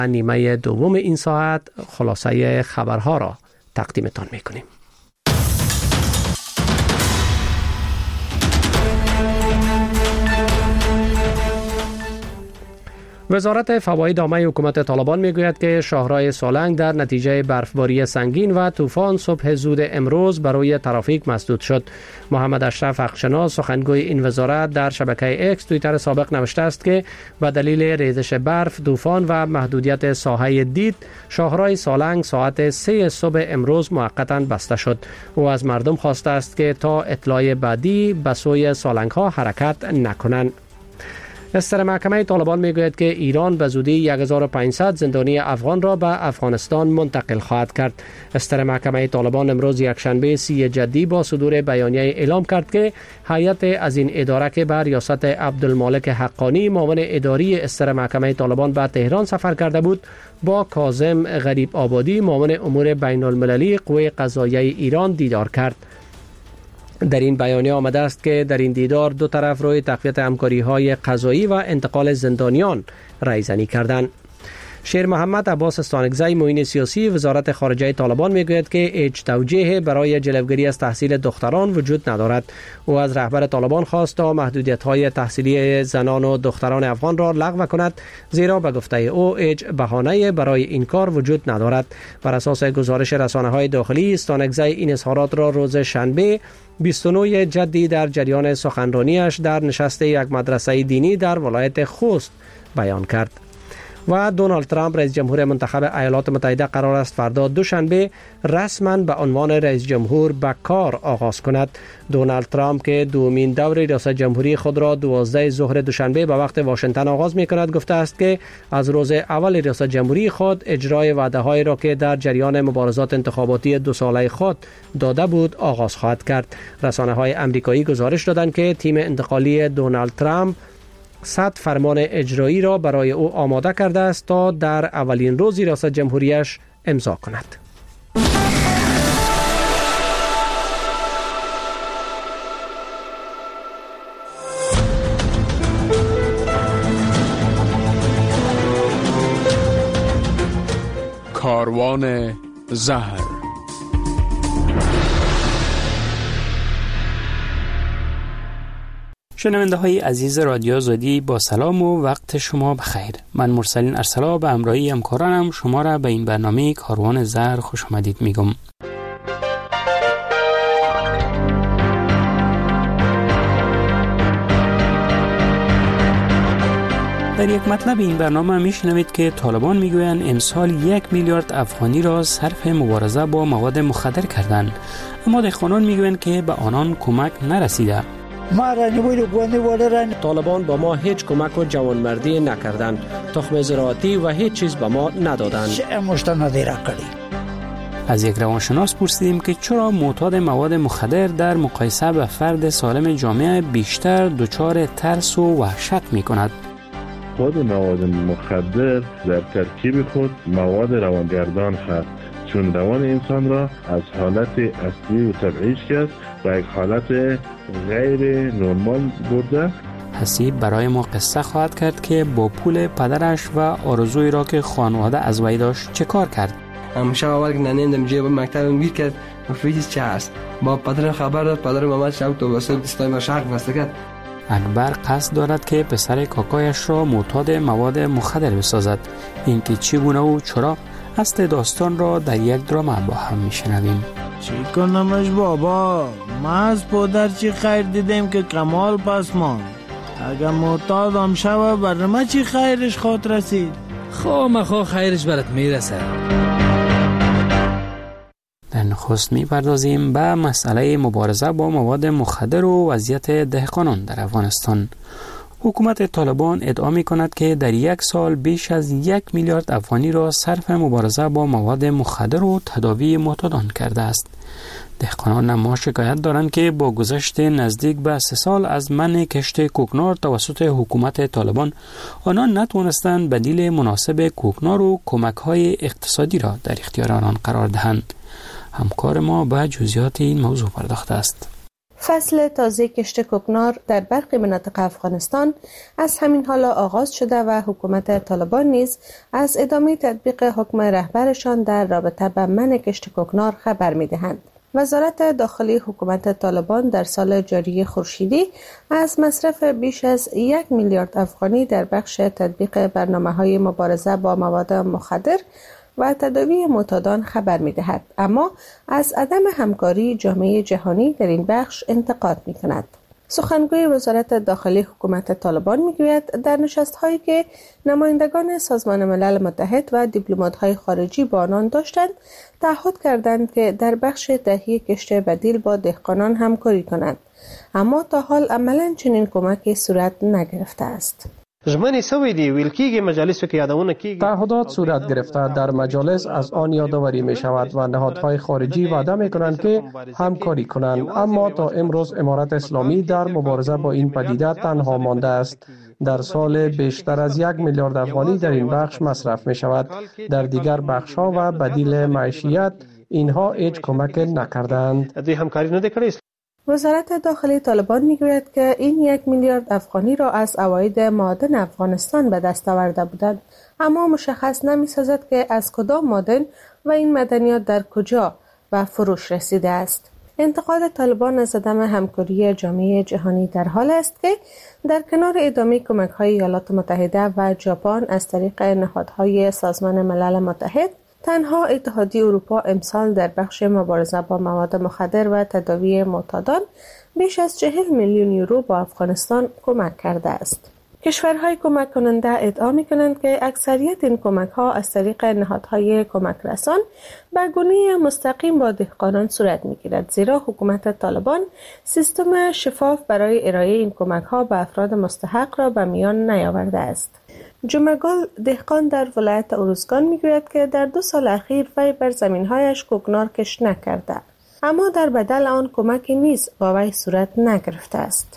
نیمه دوم این ساعت خلاصه خبرها را تقدیمتان میکنیم. وزارت فواید عامه حکومت طالبان میگوید که شاهراه سالنگ در نتیجه برفباری سنگین و طوفان صبح زود امروز برای ترافیک مسدود شد. محمد اشرف حقشناس سخنگوی این وزارت در شبکه اکس توییتر سابق نوشته است که به دلیل ریزش برف، طوفان و محدودیت ساحه دید، شاهراه سالنگ ساعت 3 صبح امروز موقتا بسته شد. او از مردم خواسته است که تا اطلاع بعدی به سوی سالنگ ها حرکت نکنند. استر محکمه طالبان میگوید که ایران به زودی 1500 زندانی افغان را به افغانستان منتقل خواهد کرد. استر محکمه طالبان امروز یکشنبه 30 جدی با صدور بیانیه اعلام کرد که هیئت از این اداره که بر ریاست عبدالمالک حقانی معاون اداری استر محکمه طالبان به تهران سفر کرده بود، با کاظم غریب آبادی معاون امور بین المللی قوه قضاییه ایران دیدار کرد. در این بیانیه آمده است که در این دیدار دو طرف روی تقویت همکاری‌های قضایی و انتقال زندانیان رایزنی کردند. شیر محمد عباس استانکزی معین سیاسی وزارت خارجه طالبان میگوید که هیچ توجیه برای جلوگیری از تحصیل دختران وجود ندارد. او از رهبر طالبان خواست تا محدودیت‌های تحصیلی زنان و دختران افغان را لغو کند، زیرا به گفته او هیچ بهانه‌ای برای این کار وجود ندارد. بر اساس گزارش رسانه‌های داخلی، استانکزی این اظهارات را روز شنبه 29 جدی در جریان سخنرانیش در نشست یک مدرسه دینی در ولایت خوست بیان کرد. و دونالد ترامپ رئیس جمهور منتخب ایالات متحده قرار است فردا دوشنبه رسما به عنوان رئیس جمهور به کار آغاز کند. دونالد ترامپ که دومین دور ریاست جمهوری خود را 12 ظهر دوشنبه به وقت واشنگتن آغاز می کند، گفته است که از روز اول ریاست جمهوری خود اجرای وعده‌های را که در جریان مبارزات انتخاباتی 2 ساله خود داده بود آغاز خواهد کرد. رسانه‌های آمریکایی گزارش دادند که تیم انتقالی دونالد ترامپ 100 فرمان اجرایی را برای او آماده کرده است تا در اولین روز ریاست جمهوریش امضا کند. کاروان زهر. شنونده های عزیز رادیو آزادی با سلام و وقت شما بخیر. من مرسلین ارسلا به همراهی همکارانم شما را به این برنامه کاروان زهر خوش آمدید میگم. در یک مطلب این برنامه میشنوید که طالبان میگویند امسال 1 میلیارد افغانی را صرف مبارزه با مواد مخدر کردند، اما دهقانان میگویند که به آنان کمک نرسیده. طالبان با ما هیچ کمک و جوانمردی نکردند، تخم زراعتی و هیچ چیز به ما ندادند. از یک روانشناس پرسیدیم که چرا معتاد مواد مخدر در مقایسه به فرد سالم جامعه بیشتر دچار ترس و وحشت می کند. خود مواد مخدر در ترکیب خود مواد روانگردان هست، چون روان انسان را از حالت اصلی و طبیعیش کرد و یک حالت غیر نرمال برده. حسیب برای ما قصه خواهد کرد که با پول پدرش و آرزوی را که خانواده از وی داشت چه کار کرد. همیشه اول که ننیدم جیب مکتب میگه که فیز چه هست، با پدرم خبر داد، پدرم محمد شب تو واسه دستای ما شرق بسته کرد. اکبر قصد دارد که پسر کاکایش را معتاد مواد مخدر بسازد. اینکه چگونه و چرا اصل داستان را در یک درام با هم میشنویم. چی کنمش بابا؟ ما از پدر چی خیر دیدیم که کمال پس ماند. اگر معتادم شوه بر ما چی خیرش خود رسید؟ خو خیرش برات میرسه. در نخست میپردازیم به مسئله مبارزه با مواد مخدر و وضعیت دهقانان در افغانستان. حکومت طالبان ادعا می کند که در یک سال بیش از 1 میلیارد افغانی را صرف مبارزه با مواد مخدر و تداوی معتادان کرده است. دهقانان اما شکایت دارند که با گذشت نزدیک به 3 سال از منع کشت کوکنار توسط حکومت طالبان، آنان نتوانستند بدیل مناسب کوکنار و کمک‌های اقتصادی را در اختیار آنان قرار دهند. همکار ما به جزئیات این موضوع پرداخته است. فصل تازه کشت کوکنار در برخی مناطق افغانستان از همین حالا آغاز شده و حکومت طالبان نیز از ادامه تطبیق حکم رهبرشان در رابطه با منع کشت کوکنار خبر می‌دهند. وزارت داخلی حکومت طالبان در سال جاری خورشیدی از مصرف بیش از 1 میلیارد افغانی در بخش تطبیق برنامه‌های مبارزه با مواد مخدر و تداوی معتادان خبر می‌دهد، اما از عدم همکاری جامعه جهانی در این بخش انتقاد می‌کند. سخنگوی وزارت داخلی حکومت طالبان می‌گوید در نشست‌هایی که نمایندگان سازمان ملل متحد و دیپلمات‌های خارجی با آنان داشتند، تعهد کردند که در بخش تهیه کشت بدیل با دهقانان همکاری کنند، اما تا حال عملاً چنین کمکی صورت نگرفته است. تعهدات صورت گرفته در مجالس از آن یادآوری می شود و نهادهای خارجی وعده می کنند که همکاری کنند، اما تا امروز امارت اسلامی در مبارزه با این پدیده تنها مانده است. در سال بیشتر از 1 میلیارد افغانی در این بخش مصرف می شود. در دیگر بخش ها و بدیل معیشت اینها هیچ کمک نکردند. وزارت داخلی طالبان میگوید که این 1 میلیارد افغانی را از عواید معادن افغانستان به دست آورده بودند، اما مشخص نمی‌سازد که از کدام معادن و این معدنیات در کجا و فروش رسیده است. انتقاد طالبان از عدم همکاری جامعه جهانی در حال است که در کنار ادامه کمک‌های ایالات متحده و ژاپن از طریق نهادهای سازمان ملل متحد، تنها اتحادیه اروپا امسال در بخش مبارزه با مواد مخدر و تداوی معتادان بیش از 40 میلیون یورو با افغانستان کمک کرده است. کشورهای کمک کننده ادعا می‌کنند که اکثریت این کمک‌ها از طریق نهادهای کمک رسان به گونه مستقیم با دهقانان صورت می‌گیرد، زیرا حکومت طالبان سیستم شفاف برای ارائه این کمک‌ها به افراد مستحق را به میان نیاورده است. جمعگل دهقان در ولایت اروزگان میگوید که در 2 سال اخیر وی بر زمین‌هایش کوکنار کشت نکرده، اما در بدل آن کمکی نیز با وی صورت نگرفته است.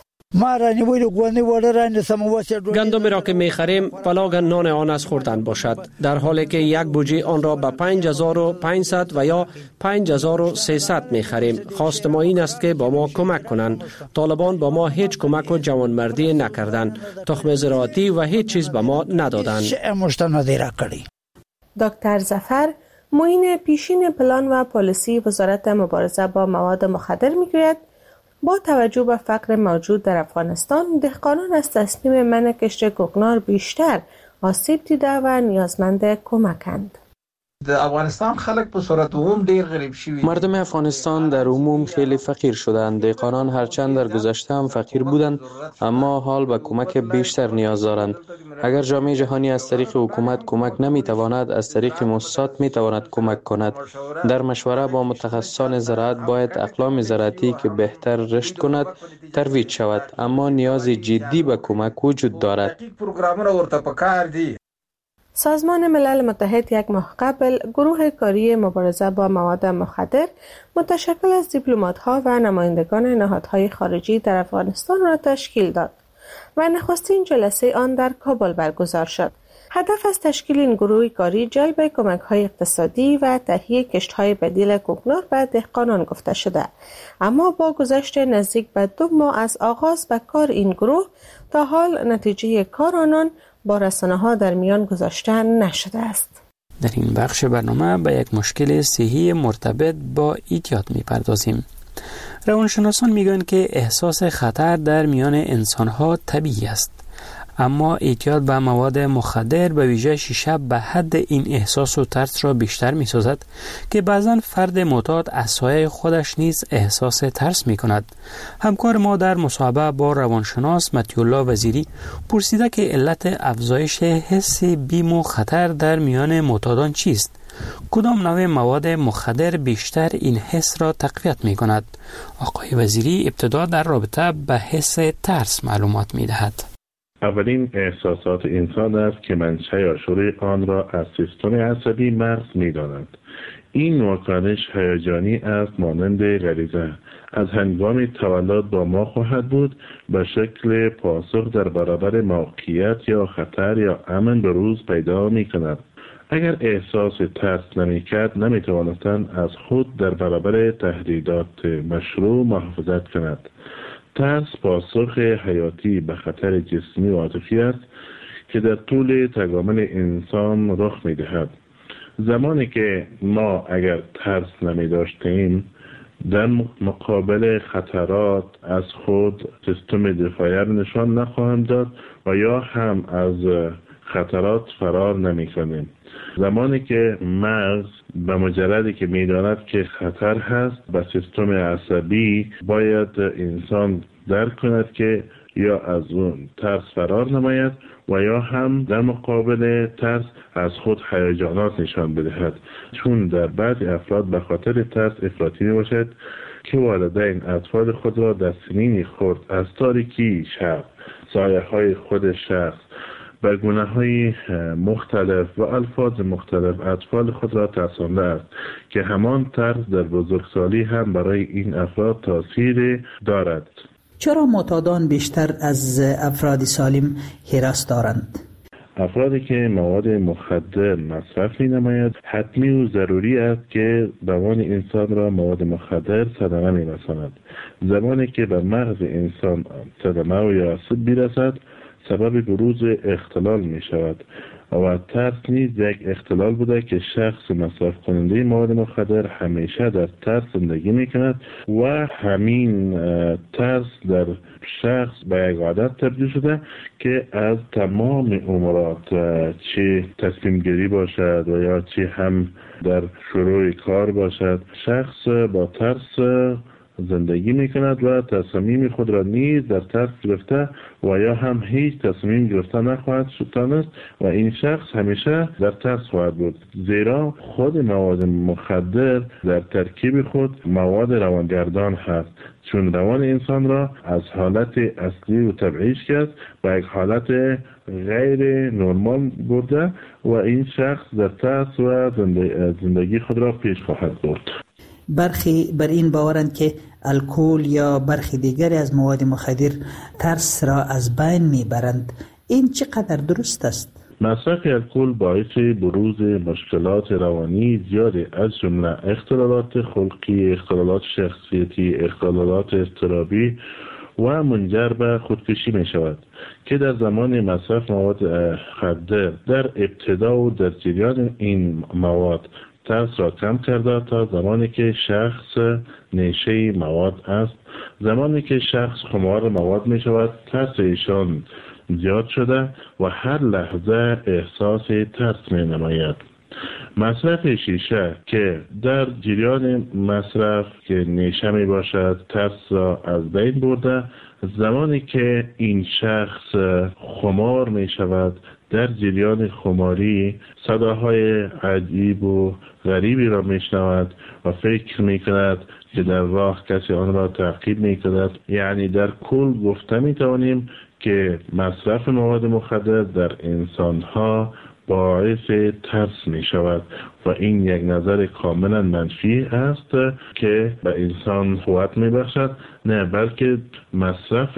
گندمی را که می‌خریم بلاگ نان آن از خوردن باشد، در حالی که یک بوجه آن را به 5500 و یا 5300 می‌خریم. خواست ما این است که با ما کمک کنند. طالبان با ما هیچ کمک و جوانمردی نکردند، تخم زراعتی و هیچ چیز به ما ندادند. دکتر ظفر معین پیشین پلان و پالیسی وزارت مبارزه با مواد مخدر میگوید با توجه به فقر موجود در افغانستان، دهقانان از تصمیم منع کشت کوکنار بیشتر آسیب دیده و نیازمند کمکند. مردم افغانستان در عموم خیلی فقیر شدند. دهقانان هرچند در گذشته هم فقیر بودند، اما حال به کمک بیشتر نیاز دارند. اگر جامعه جهانی از طریق حکومت کمک نمیتواند، از طریق مؤسسات میتواند کمک کند. در مشوره با متخصصان زراعت باید اقلام زراعتی که بهتر رشد کند ترویج شود، اما نیاز جدی به کمک وجود دارد. سازمان ملل متحد 1 ماه قبل گروه کاری مبارزه با مواد مخدر متشکل از دیپلمات‌ها و نمایندگان نهادهای خارجی در افغانستان را تشکیل داد و نخستین جلسه آن در کابل برگزار شد. هدف از تشکیل این گروه کاری جلب کمک‌های اقتصادی و تهیه کشت‌های بدیل کوکنار به دهقانان گفته شده، اما با گذشت نزدیک به 2 ماه از آغاز به کار این گروه تا حال نتیجه کار آنان با رسانه‌ها در میان گذاشته نشده است. در این بخش برنامه به یک مشکل صحی مرتبط با اعتیاد می‌پردازیم. روانشناسان میگن که احساس خطر در میان انسان‌ها طبیعی است، اما اعتیاد به مواد مخدر به ویژه شیشه به حد این احساس و ترس را بیشتر می سازد که بعضا فرد معتاد از سایه خودش نیز احساس ترس می کند. همکار ما در مصاحبه با روانشناس مطیع الله وزیری پرسیده که علت افزایش حس بیم و خطر در میان معتادان چیست؟ کدام نوع مواد مخدر بیشتر این حس را تقویت می کند؟ آقای وزیری ابتدا در رابطه به حس ترس معلومات می دهد. اولین احساسات انسان است که منشأ یا شروع آن را از سیستم عصبی مغز می‌دانند. این واکنش هیجانی است مانند غریزه. از هنگام تولد با ما خواهد بود، به شکل پاسخ در برابر موقعیت یا خطر یا امن به روز پیدا می‌کند. اگر احساس ترس نمی‌کرد نمی‌توانستند از خود در برابر تهدیدات مشروع محافظت کند. ترس پاسخ حیاتی به خطر جسمی و عاطفی است که در طول تکامل انسان رخ می‌دهد. زمانی که ما اگر ترس نمی‌داشتیم در مقابل خطرات از خود سیستم دفاعی نشان نخواهم داد و یا هم از خطرات فرار نمی‌کنیم. زمانی که مغز به مجردی که می‌داند که خطر هست به سیستم عصبی باید انسان درک کند که یا از اون ترس فرار نماید و یا هم در مقابل ترس از خود هیجانات نشان بدهد، چون در بعضی افراد به خاطر ترس افراطی میباشد که والدین اطفال خود را در سنین خرد از تاریکی شب، سایه های خود شخص به گناه‌های مختلف و الفاظ مختلف اطفال خود را ترسانده است که همان ترس در بزرگسالی هم برای این افراد تاثیر دارد. چرا معتادان بیشتر از افراد سالم هراس دارند؟ افرادی که مواد مخدر مصرف می‌نمایند حتمی و ضروری است که روان انسان را مواد مخدر صدمه می‌رساند. زمانی که به مغز انسان صدمه و یا آسیب برسد سبب بروز اختلال می‌شود و ترس نیز یک اختلال بوده که شخص مصرف کننده مواد مخدر همیشه در ترس زندگی می‌کند و همین ترس در شخص به یک عادت تبدیل شده که از تمام امورات چه تصمیم گیری باشد و یا چه هم در شروع کار باشد شخص با ترس زندگی میکند و تصمیم خود را نیز در ترس گرفته و یا هم هیچ تصمیم گرفته نخواهد شد و این شخص همیشه در ترس خواهد بود، زیرا خود مواد مخدر در ترکیب خود مواد روانگردان هست، چون روان انسان را از حالت اصلی و طبیعیش کرد به یک حالت غیر نرمال برده و این شخص در ترس و زندگی خود را پیش خواهد برد. برخی بر این باورند که الکل یا برخی دیگری از مواد مخدر ترس را از بین میبرند. این چقدر درست است؟ مصرف الکل باعث بروز مشکلات روانی زیاده از جمله اختلالات خلقی، اختلالات شخصیتی، اختلالات اضطرابی و منجر به خودکشی می شود که در زمان مصرف مواد مخدر در ابتدا و در جریان این مواد ترس را کم کرده تا زمانی که شخص نیشه مواد است. زمانی که شخص خمار مواد می شود ترس ایشان زیاد شده و هر لحظه احساس ترس می نماید. مصرف شیشه که در جریان مصرف که نیشه می باشد ترس را از بین برده، زمانی که این شخص خمار می شود در جریان خماری صداهای عجیب و غریبی را می شنود و فکر می کند که در راه کسی آن را تعقیب می کند. یعنی در کل گفته می توانیم که مصرف مواد مخدر در انسانها باعث ترس می شود و این یک نظر کاملا منفی است که به انسان قوت می بخشد، نه بلکه مصرف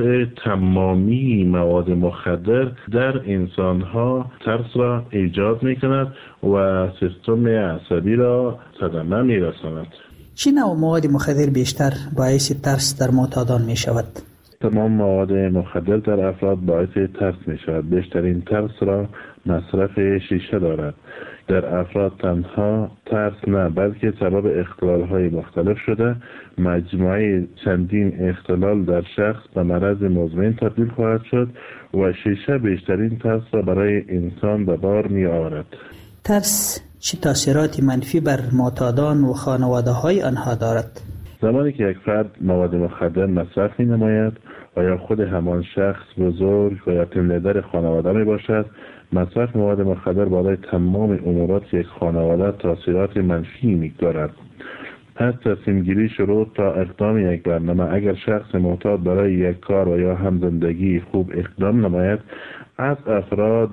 تمامی مواد مخدر در انسانها ترس را ایجاد می کند و سیستم عصبی را صدمه می رساند. چه نوع مواد مخدر بیشتر باعث ترس در معتادان می شود؟ تمام مواد مخدر در افراد باعث ترس می شود. بیشترین ترس را مصرف شیشه دارد. در افراد تنها ترس نه بلکه سبب اختلال‌های مختلف شده. مجموعه چندین اختلال در شخص به مرض مزمن تبدیل خواهد شد و شیشه بیشترین ترس را برای انسان به بار می آورد. ترس چه تاثیراتی منفی بر معتادان و خانواده‌های آنها دارد؟ زمانی که یک فرد مواد مخدر مصرف می نماید و یا خود همان شخص بزرگ و یا تیم لیدر خانواده می باشد، مصرف مواد مخدر بالای تمام امورات یک خانواده تاثیرات منفی می‌گذارد. از تصمیم گیری شروع تا اقدام یک برنامه. اگر شخص معتاد برای یک کار و یا هم زندگی خوب اقدام نماید، از افراد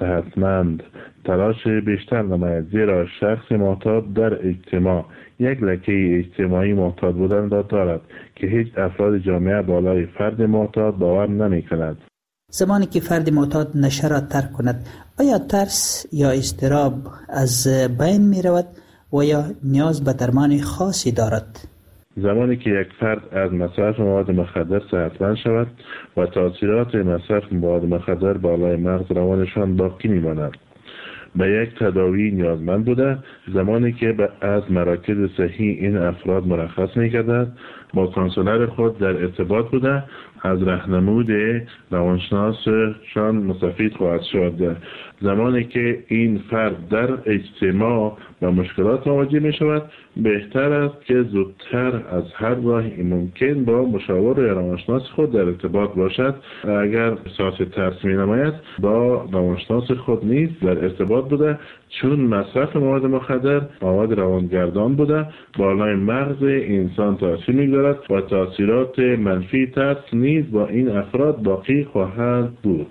صحتمند تلاش بیشتر نماید، زیرا شخص معتاد در اجتماع یک لکه اجتماعی معتاد بودن را دارد که هیچ افراد جامعه بالای فرد معتاد باور نمی کند. زمانی که فرد معتاد نشه را ترک کند، آیا ترس یا اضطراب از بین می رود و یا نیاز به درمان خاصی دارد؟ زمانی که یک فرد از مصرف مواد مخدر صحتمند شود و تاثیرات مصرف مواد مخدر بالای مغز روانشان باقی میماند، به یک تداوی نیازمند بوده. زمانی که از مراکز صحی این افراد مرخص می‌گردد، با کانسولر خود در ارتباط بوده، از راهنمود روانشناسشان مستفید خواهد شد. زمانی که این فرد در اجتماع با مشکلات مواجه می شود، بهتر است که زودتر از هر راهی ممکن با مشاور روانشناس خود در ارتباط باشد. اگر احساس ترس می نماید، با روانشناس خود نیز در ارتباط بوده، چون مصرف مواد مخدر مواد روانگردان بوده، بالای مغز انسان تاثیر می‌گذارد و تاثیرات منفی ترس نیز با این افراد باقی خواهد بود.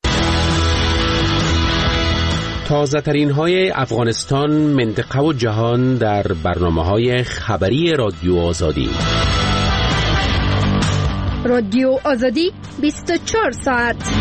تازه ترین های افغانستان، منطقه و جهان در برنامه‌های خبری رادیو آزادی. رادیو آزادی 24 ساعت.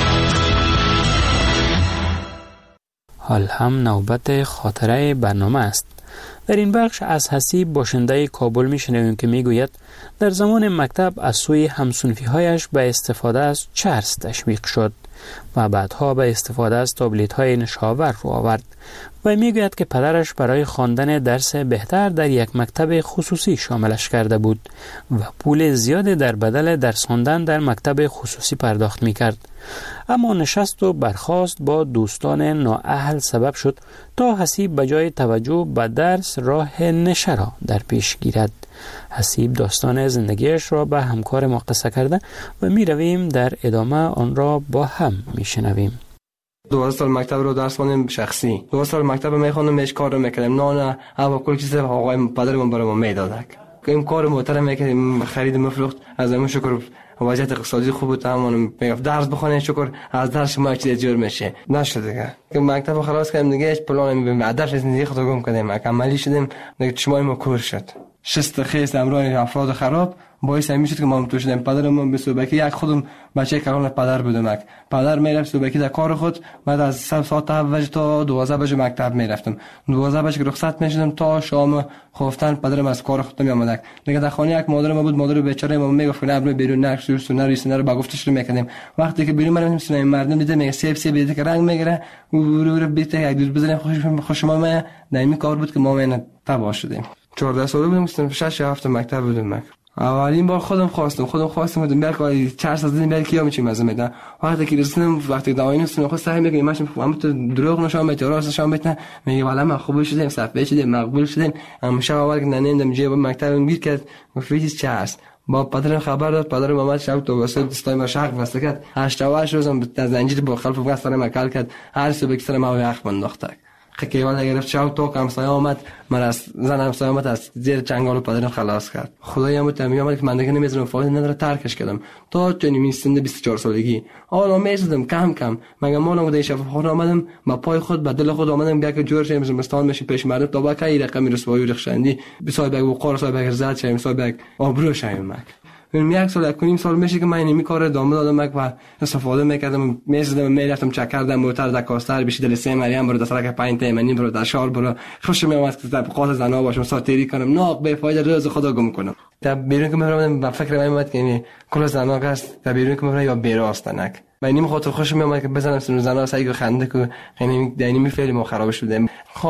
حال هم نوبت خاطره برنامه است. در این بخش از حسیب باشنده کابل میشنویم که میگوید در زمان مکتب از سوی همسنفی‌هایش به استفاده از چرس تشویق شد و بعدها به استفاده از تابلت‌های نشاور رو آورد و میگوید که پدرش برای خواندن درس بهتر در یک مکتب خصوصی شاملش کرده بود و پول زیادی در بدل درس خواندن در مکتب خصوصی پرداخت میکرد. اما نشست و برخاست با دوستان نااهل سبب شد تا حسیب بجای توجه به درس راه نشه را در پیش گیرد. حسیب داستان زندگیش را به همکار ما قصه کرده و می رویم در ادامه آن را با هم می شنویم. 12 سال مکتب رو درس خوندم شخصی. 12 سال مکتب میخوندم، هیچ کار رو میکردم. نه هوا کل چیز آقای پدرم برام میداد. این کار محترم میکردم، خرید مفروخت. از همون شکر وضعیت اقتصادی خوب بود. همون میگفت درس بخونید، شکر از درس شما چیز جور میشه. نشد دیگه. که مکتب خلاص کردم دیگه، هیچ پلانی نمیبینم. هدف زندگی خودم گم کردم. عملی شدم، دیگه چشمای ما کور شد. شست خیس امرای افراد خراب باعث همین شد که ما تو شدیم. پدرم به صوبکی یک خودم بچه کلان پدر بودم. پدر میرفت صوبکی در کار خود، بعد از ساعت 7 تا 12 بجه مکتب میرفتم. 12 بجه رخصت میشدم تا شام خفتن پدرم از کار خود میآمد. دیگه در خانه یک مادر ما بود، مادر بیچاره ما میگفت نه برو بیرون، نه سونه رو با گفتش رو میکردیم. وقتی که بیرون میرفتیم سونه مردم دیدم میگه سیب دیده که رنگ میگیره، رو بیت یک دوست بزنیم خوش ما ما نمی کار بود که ما من تبا شدیم. 14 ساله بودم، 6 هفته مکتب بودم. اولین بار خودم خواستم بودم بلکه چرس از این بلکه میچیم از میدن. وقتی که رسیدم، وقتی داوینو سن خود سعی میکنم ماشین فهمم تو دروغ نشون میده، راست نشون میده. میگه والا من خوب شدم، صفحه شدم، مقبول شدم. اما شب اول که ننیدم جیب مکتب میر کرد، گفت چه هست؟ با پدرم خبر داد. پدرم محمد شب تو واسه دستای ما شق واسه کرد. 8 روزم از زنجیر با خلف واسه ما کال کرد. هر صبح که سر ما یخ بنداخت. خیلی گرفت شب تو همسایه آمد، من از زن همسایه آمد از زیر چنگال پدرم خلاص کرد. خدایا متمی آمد که من دیگه نمیذارم فایده نداره، ترکش کردم. تا چنین میستنده 24 سالگی حالا میزدم کم کم. مگه مالم بوده شفاخانه آمدم، با پای خود به دل خود آمدم بیا که جور شیم زمستان میشه پیش مردم تا با کی رقمی رسوایی و رخشندی بسای بگ وقار سای بگ زاد شیم سای بگ آبرو شیم مک. من یک سال یک سال میشه که من این کار ادامه دادم و استفاده میکردم. میزدم میرفتم چکردم موتر در کاستر بشه دل سه مریم برو در سرک 5 تیمنی برو در شار برو. خوش میومد که در قاز زنا باشم ساتری کنم، ناق به فایده روز خدا گم کنم. تا بیرون که میرم با فکر من اومد که کل زنا است، تا بیرون که میرم یا بیراستنک من نیم خاطر خوش میومد که بزنم سر زنا سایه خنده که یعنی دینی میفعل ما خراب شده.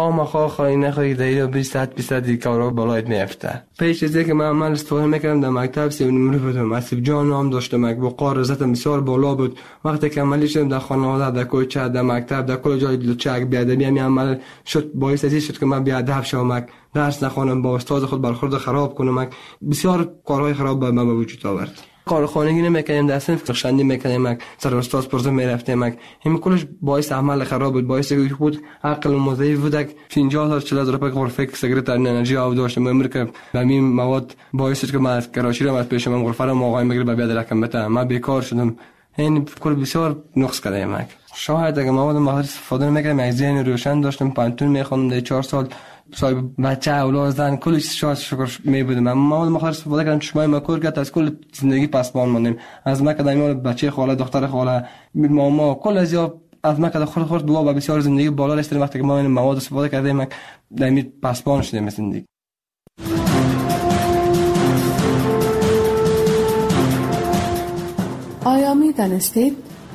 خواهی نخواهی دیگه 20 کارا بالایت میافته. پیش از اینکه من عمل استفاده میکردم در مکتب 3 نمره بودم. اسب جان نام داشتم، با قارزتم بسیار بالا بود. وقتی که عملی شدم در خانواده، در کوچه، در مکتب، در کل جای لچک بیادبی همین عمل شد باعث از این شد که من بیادب شوم، درس نخوانم، با استاد خود برخورد خراب کنم. بسیار کارهای خراب به من به وجود آورد. کار خانگی نمیکنیم، در صنف رخشندی میکنیم، سر استاد پرزه میرفتیم. همین کلش باعث عمل خراب بود، باعث بود عقل مضعیف بود. 50,000 روپیه غرفه سیگارت انرژی آب داشتم. امریکا همین مواد باعث شد که من از کراچی رو از پیش من غرفه رو آقای میگیره به بیاد رقم بده. من بیکار شدم. این کل بسیار نقص کردم. شاید اگه مواد مخدر استفاده نمیکردم، از ذهن روشن داشتم، پانتون میخوندم. در 4 سال صاحب بچه اولاد زن کلی چیز شکر میبودم. اما مواد مخدر استفاده کردم، چشمای مکور کرد، از کل زندگی پسبان ماندیم. از مکه دایما بچه خاله، دختر خاله، ماما کل از یا از ما که خود دعا و بسیار زندگی بالا رسیدیم وقتی که ما این مواد استفاده کردیم در پسپان شدیم زندگی. آیا می دانستید؟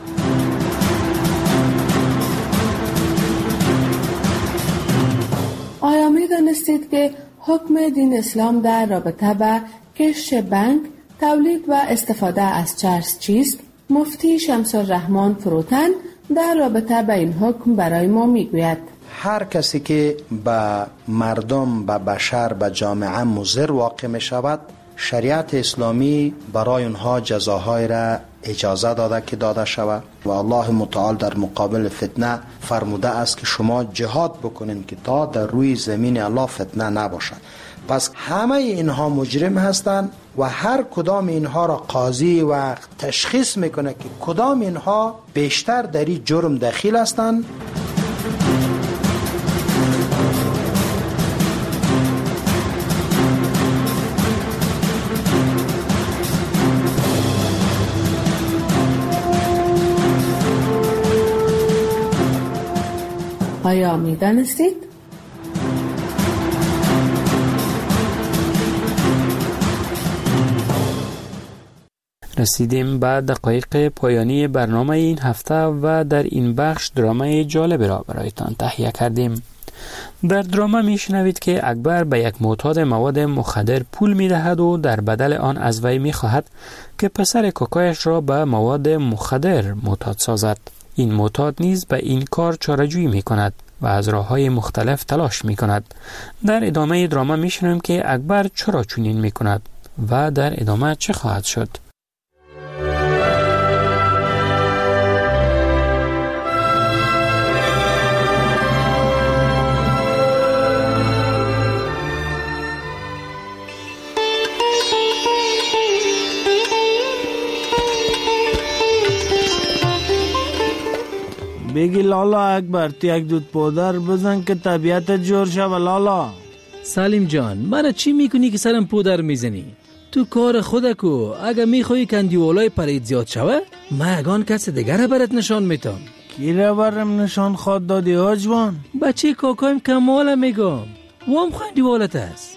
آیا می دانستید که حکم دین اسلام در رابطه با کشت بنگ، تولید و استفاده از چرس چیست؟ مفتی شمس الرحمن فروتن در رابطه با این حکم برای ما می گوید. هر کسی که به مردم، به بشر، به جامعه مضر واقع می شود، شریعت اسلامی برای اونها جزاهای را اجازه داده که داده شود و الله متعال در مقابل فتنه فرموده است که شما جهاد بکنین که تا در روی زمین الله فتنه نباشد. پس همه اینها مجرم هستند و هر کدام اینها را قاضی و تشخیص میکنه که کدام اینها بیشتر در این جرم دخیل هستند. آیا می دانستید؟ رسیدیم به دقایق پایانی برنامه این هفته و در این بخش درامه جالب را برایتان تهیه کردیم. در درامه می شنوید که اکبر به یک معتاد مواد مخدر پول می دهد و در بدل آن از وی می خواهد که پسر کاکایش را به مواد مخدر معتاد سازد. این معتاد نیز به این کار چاره‌جویی می کند و از راه‌های مختلف تلاش می کند. در ادامه درامه می شنویم که اکبر چرا چنین می کند و در ادامه چه خواهد شد. بگی لالا اکبر تو یک دود پودر بزن که طبیعت جور شوه لالا. سلیم جان من چی میکنی که سرم پودر میزنی؟ تو کار خودکو اگه میخوایی کندیولای پرید زیاد شوه من اگان کس دیگر برات نشان میتم. کی را برم نشان خواد دادی آجوان؟ بچه کاکایم کمال میگم وام خوان دیوالت است.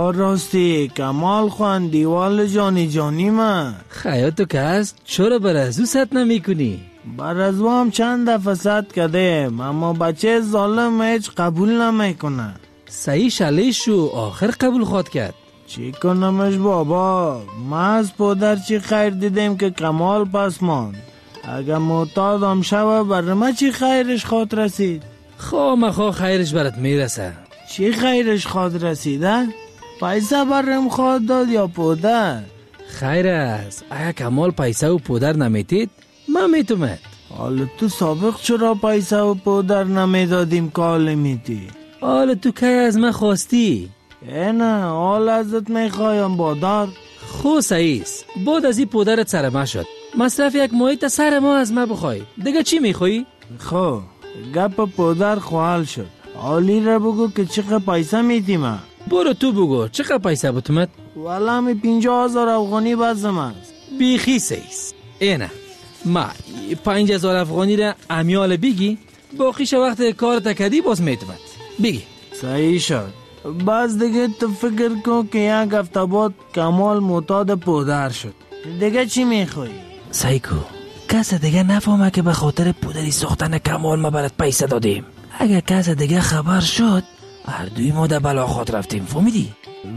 راستی کمال خوان دیوال جانی من. خیاتو که هست چرا برازو ست نمی کنی؟ برازو هم چند دفعه ست کردیم اما بچه ظالم هیچ قبول نمی کنه. صحیح شلی شو آخر قبول خواد کرد. چی کنمش بابا؟ ما از پدر چی خیر دیدیم که کمال پس ماند. اگه معتادم شوه برمه چی خیرش خواد رسید؟ خواه خیرش برات میرسه. چی خیرش خواد رسیده؟ پیسه برم خواد داد یا پودر؟ خیر است اگه کمال پیسه و پودر نمیتید من میتومد. حالا تو سابق چرا پیسه و پودر نمیدادیم کال میتی؟ حالا تو که از من خواستی؟ نه حال ازت میخوایم بادار. خو سعیس بعد از این پودرت سر ما شد مصرف یک محیط سر ما از ما بخوای دیگه چی میخوایی؟ خو گپ پودر خوال شد. حالی را بگو که چقدر پیسه میتیم. برو تو بگو چقدر پیسه بتومد؟ والا می 50,000 افغانی بازم است. بیخی سیس اینه ما 5,000 افغانی را امیال بگی باقیش وقت کار تکدی باز میتومد بگی. صحیح شد. باز دیگه تو فکر کن که یک هفته بعد کمال معتاد پودر شد دیگه چی میخوایی؟ سایکو کس دیگه نفهمه که به خاطر پودری ساختن کمال ما برات پیسه دادیم. اگه کس دیگه خبر شد هر دوی ما در بلا خود رفتیم فهمیدی؟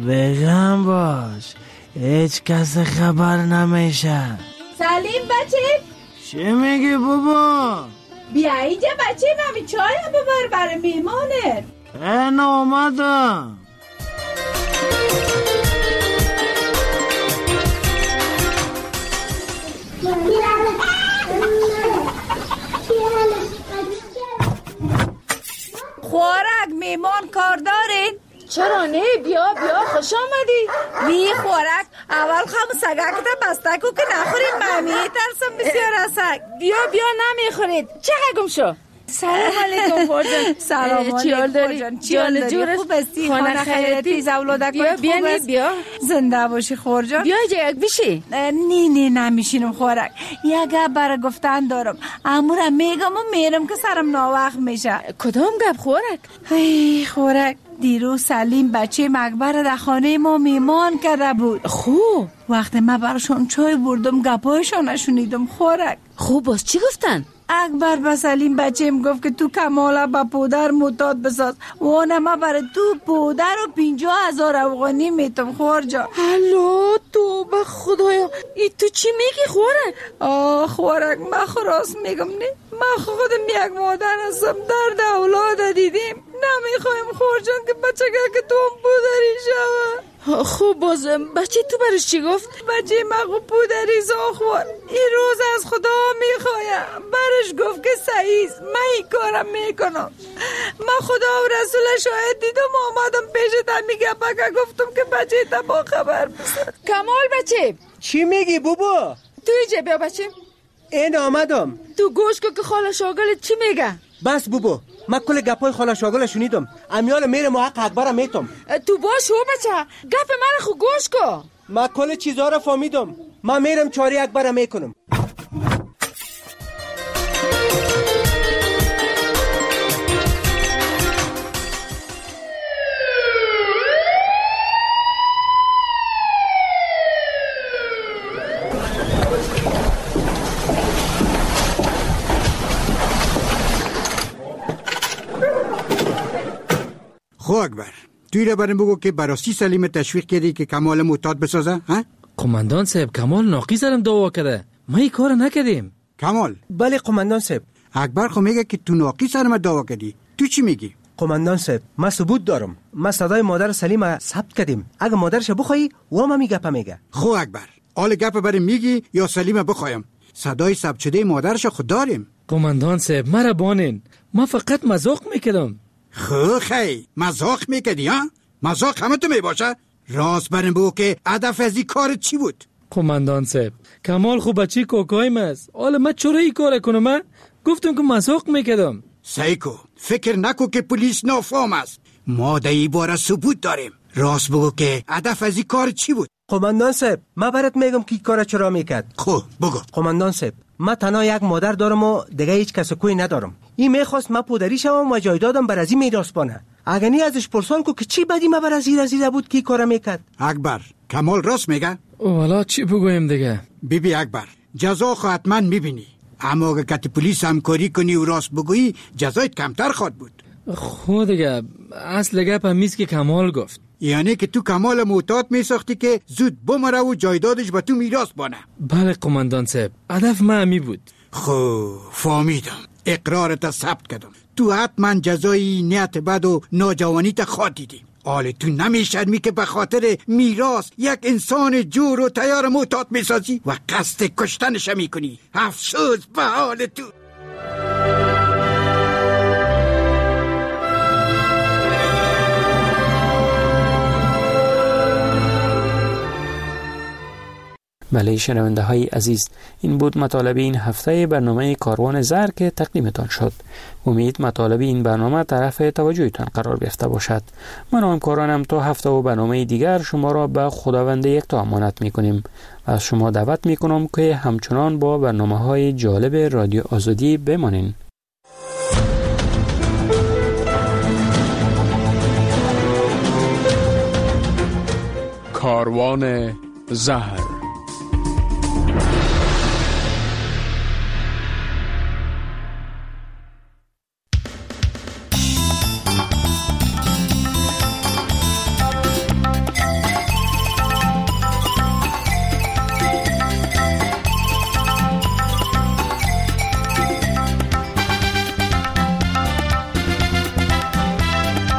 بگم باش هیچ کس خبر نمیشه. سلیم بچه چه میگی بابا؟ بیا اینجا بچه نمی چای ببر برای میمانت. نه آمدم. خوارک میمان کار دارین؟ چرا نه بیا خوش آمدی. وی خوارک اول خم سگک تا بستکو که نخورید ممی ترسم بسیار سگ. بیا نمیخورید چقدر گم شو. سلام علیکم خورجان. سلام علیکم. چیال داری؟ خوب هستی؟ خانه خیرتی زولادکان خوب است؟ بیا. زنده باشی خورجان. بیا یک بشی. نه نمیشینم خورک. یک بر گفتن دارم. امورم میگم و میرم که سرم ناوقت میشه. کدام گپ خورک؟ ای خورک، دیروز سلیم بچه مکبر در خانه ما میمان کرده بود. خوب. وقتی من براشون چای بردم گپایشون نشونیدم خورک. خوب باز چی گفتن؟ اکبر به سلیم بچه‌م گفت که تو کمالا با پودر معتاد بساز و ما برای تو پودر و 50,000 افغانی میتم خورجا. هلو تو به خدایا ای تو چی میگی خورک؟ خورک من خراس میگم نه، من خودم یک مادر هستم، درد اولاد دیدیم، نمیخوایم خورجان که بچه که تو هم پودری شوه. خوب باز بچه تو برش چی گفت؟ بچه مگو پودری زاخوار این روز از خدا میخوایم، برش گفت که سعیز من این کارم میکنم. من خدا و رسول شاهد دیدم آمدم پیشت میگم بگه گفتم که بچه تا با خبر بسد. کمال بچه چی میگی بابا؟ تو ایجا بیا بچه. این آمدم. تو گوش که خاله شاگلت چی میگه؟ بس بابا من کل گپای خاله شاگل شنیدم. امیال میرم و حق اکبرم میتم. تو باش هو بچه گپ من خو گوش کو. من کل چیزها را فهمیدم. من میرم چاری اکبرم میکنم. خو اکبر توی را برم بگو که براستی سلیم تشویق کردی که کمال معتاد بسازه ها؟ قماندان صاحب کمال ناقی سرم دعوا کرده، ما این کار نکردیم. کمال؟ بله قماندان صاحب. اکبر خو میگه که تو ناقی سرم دعوا کردی، تو چی میگی؟ قماندان صاحب من ثبوت دارم. ما صدای مادر سلیم ثبت کردیم. اگه مادرش بخوای و ما میگه میگه. خو اکبر آل گپ برم میگی یا سلیم بخوایم؟ صدای ثبت شده مادرش خود داریم. قماندان صاحب مرا بانین، ما فقط مذاق میکردم. خو خی مذاق میکردی ها؟ مذاق همه تو میباشه؟ راست برم بگو که هدف از این کار چی بود؟ قماندان صاحب کمال خوب بچی کوکایم است، حالا من چرا این کار کنم؟ من گفتم که مذاق میکردم. سایکو فکر نکو که پلیس نافهم است. ما در این باره ثبوت داریم. راست بگو که هدف از این کار چی بود؟ قماندان صاحب من برات میگم که این کار چرا میکرد. خب بگو. قماندان صاحب من تنها یک مادر دارم و دیگه هیچ کس کوی ندارم. این میخواست من پدری شوم و جایدادم بر از این میراث بانه. اگه نی ازش پرسان کو که چی بدی من بر از این رزیده بود که کارا میکرد. اکبر کمال راست میگه؟ والا چی بگویم دیگه؟ بیبی اکبر جزا خو حتما میبینی، اما اگه کت پلیس همکاری کنی و راست بگویی جزایت کمتر خواهد بود. خود دیگه اصل گپ همیست که کمال گفت، یعنی که تو کمال معتاد میساختی که زود بمره و جایدادش به تو میراث بانه. بله قماندان صاحب هدف من همی بود. خب فهمیدم، اقرارت ثبت کردم. تو حتما جزای نیت بد و ناجوانیت خواهد دیدی. حال تو نمیشرمی که به خاطر میراث یک انسان جور و تیار معتاد میسازی و قصد کشتنش میکنی. افسوس به حال تو. بله شنونده های عزیز، این بود مطالب این هفته برنامه کاروان زر که تقدیمتان شد. امید مطالب این برنامه طرف توجهتان قرار گرفته باشد. من و همکارانم تا هفته و برنامه دیگر شما را به خداوند یکتا امانت میکنیم و از شما دعوت میکنم که همچنان با برنامه های جالب رادیو آزادی بمانین. کاروان زهر.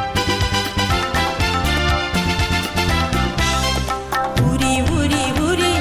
Uri, uri, uri.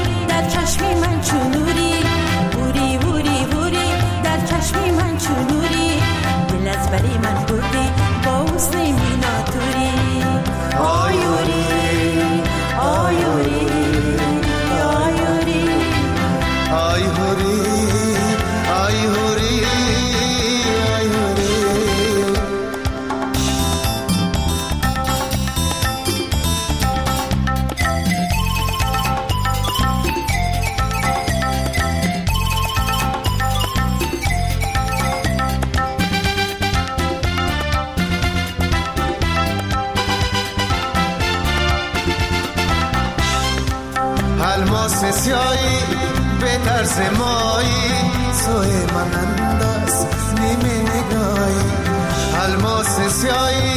الماس سیایی به طرز مایی سوی من انداز نیمه نگاهی الماس سیایی